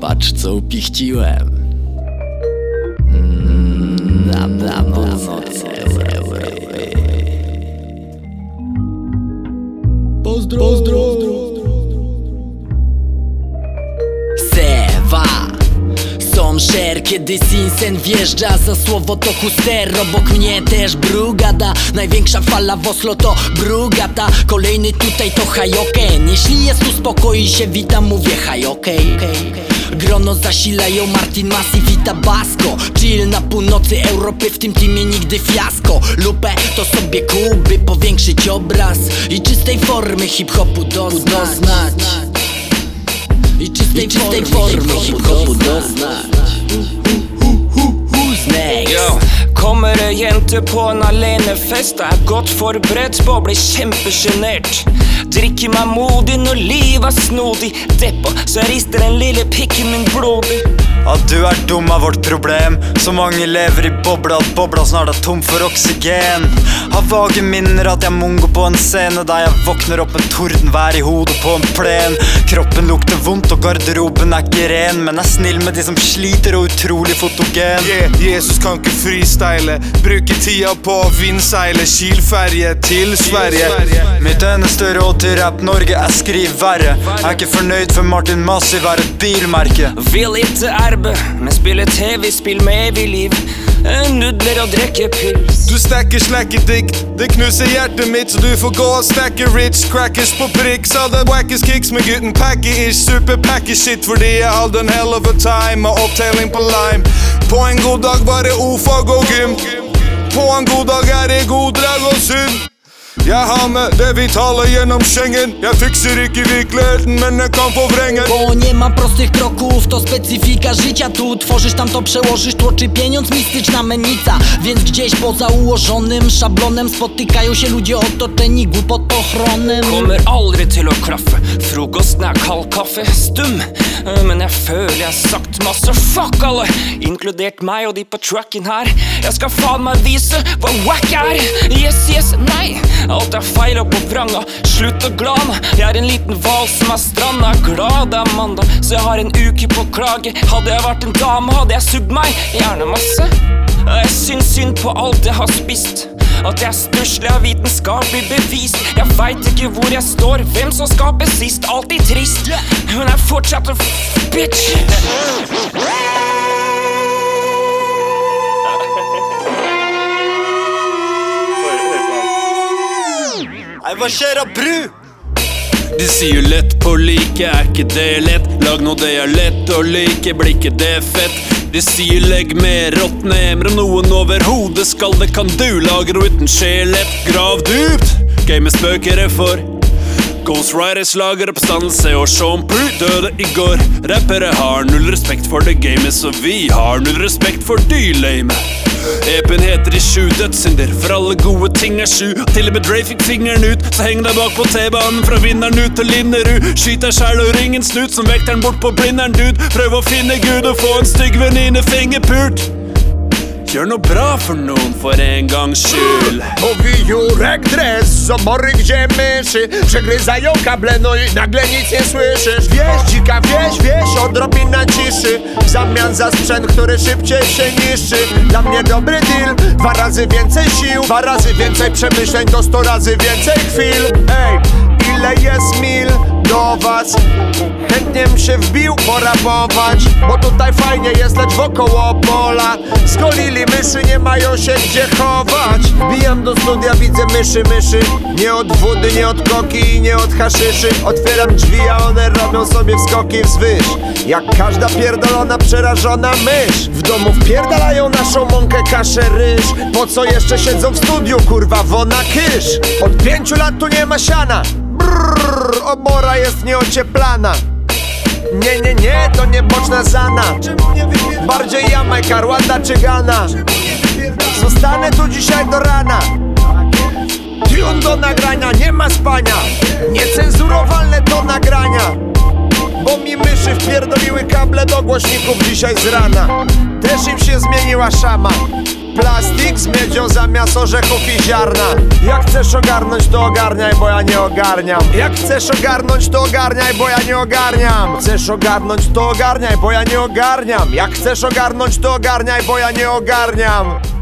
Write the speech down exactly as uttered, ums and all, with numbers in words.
Patrz co upichciłem. mm, Na, na północy Pozdro, pozdro. Sewa Somszer, kiedy Sinsen wjeżdża, za słowo to huster. Obok mnie też Brugada, największa fala w Oslo to Brugata. Kolejny tutaj to Hajoken. Jeśli jest tu spokój się witam, mówię hajokej. Grono zasilają Martin Massive i Tabasco. Chill na północy Europy, w tym teamie nigdy fiasko. Lupę to sobie Kuby, powiększyć obraz i czystej formy hip-hopu doznać. I czystej, I czystej formy hip-hopu doznać. Who's next? Yo, kommer det jenter på en alenefest, er godt forberedt på å bli kjempegenert. Drikker meg modig når livet er snodig. Deppa, så jeg rister den lille pikken min blodig. Ja, du er dum av vårt problem. Så mange lever i bobla at bobla snart er tom for oksygen. Har vage minner at jeg er mongo på en scene der jeg våkner opp med tordenvær i hodet på en plen. Kroppen lukter vondt og garderoben er ikke ren, men er snill med de som sliter og utrolig fotogen. Yeah, Jesus kan ikke freestyle. Bruker tida på å vindseile Kielferje til Sverige. Mitt eneste råd til rap Norge er skriv verre. Er ikke fornøyd for Martin Massive er et bilmerke. Vil ikke erbe, men spille tv-spill med evig liv. Nudler og drikke pils. Du stekker slekke dikt, det knuser hjertet mitt, så du får gå og stekke rich. Crackers på prikk, så det wackes kicks med gutten packy-ish. Super packy shit fordi jeg hadde en hell of a time og opptelling på lime. På en god dag var det ofag og gym. På en god dag er det god drag og synd. Jeg har med det vitale gjennom Schengen. Jeg fikser ikke virkeligheten, men jeg kan forvrenge. Bo nie ma prostych kroków, to specyfika życia. Tu tworzysz, tam to przełożysz, tłoczy pieniądz, mistyczna menica. Więc gdzieś poza ułożonym szablonem spotykają się ludzie otoczeni głupotochronem. Kommer aldri til å klaffe. Frokosten er kald kaffe, stum. Men jeg føler jeg har sagt masse fuck alle, inkludert meg og de på trucken her. Jeg skal faen meg vise hva wack er. Yes, yes, nei. Alt er feil og på vranga. Slutt å glane. Jeg er en liten hval som er stranda. Glad det er mandag, så jeg har en uke på å klage. Hadde jeg vært en dame, hadde jeg sugd meg gjerne masse. Jeg syns synd på alt jeg har spist. At jeg er stusslig er vitenskapelig bevist. Jeg vet ikke hvor jeg står, hvem som skaper sist. Alltid trist, men jeg fortsetter f*** bitch. Nei, hva skjer av bru? De sier lett på like, er ikke det lett? Lag noe det er lett å like, blir ikke det fett? De sier legg med råtne emre, noen over hodet skal det kan du lagre og uten skjelett. Grav dypt, game spøkere for Ghost Riders lager oppstandelse og Sean Pru døde i går. Rappere har null respekt for det gamet, så vi har null respekt for de lame. Epen heter de sju dødssynder, for alle gode ting er sju. Til og med Dre fikk fingeren ut, så heng deg bak på T-banen fra vinneren ut til Linnerud. Skyt deg selv og ring en snut som vekter den bort på blinderen, dude. Prøv å finne Gud og få en stygg venninne fingerpult. Gjør noe bra for noen for en gangs skyld. Mówił dres, co mory gdzie myszy. Przegryzają kable, no i nagle nic nie słyszysz. Wieś, dzika wieś, wieś, odrobina ciszy. W zamian za sprzęt, który szybciej się niszczy. Dla mnie dobry deal, dwa razy więcej sił. Dwa razy więcej przemyśleń, to sto razy więcej chwil. Ej, ile jest mil do was? Chętnie bym się wbił porapować, bo tutaj fajnie jest, lecz wokoło pola zgolili myszy, nie mają się gdzie chować. Wbijam do studia, widzę myszy, myszy. Nie od wody, nie od koki i nie od haszyszy. Otwieram drzwi, a one robią sobie wskoki wzwyż, jak każda pierdolona, przerażona mysz. W domu wpierdalają naszą mąkę, kaszę, ryż. Po co jeszcze siedzą w studiu, kurwa, wona kysz. Od pięciu lat tu nie ma siana. Brrr, obora jest nieocieplana. Nie, nie, nie, to nie boczna zana. Bardziej Jamajka, Rwanda czy Ghana. Zostanę tu dzisiaj do rana. Tune do nagrania, nie ma spania. Niecenzurowalne do nagrania. Bo mi myszy wpierdoliły kable do głośników dzisiaj z rana. Też im się zmieniła szama. plastik z miedzią zamiast orzechów i ziarna. Jak chcesz ogarnąć, to ogarniaj, bo ja nie ogarniam. Jak chcesz ogarnąć, to ogarniaj, bo ja nie ogarniam. Chcesz ogarnąć, to ogarniaj, bo ja nie ogarniam. Jak chcesz ogarnąć, to ogarniaj, bo ja nie ogarniam.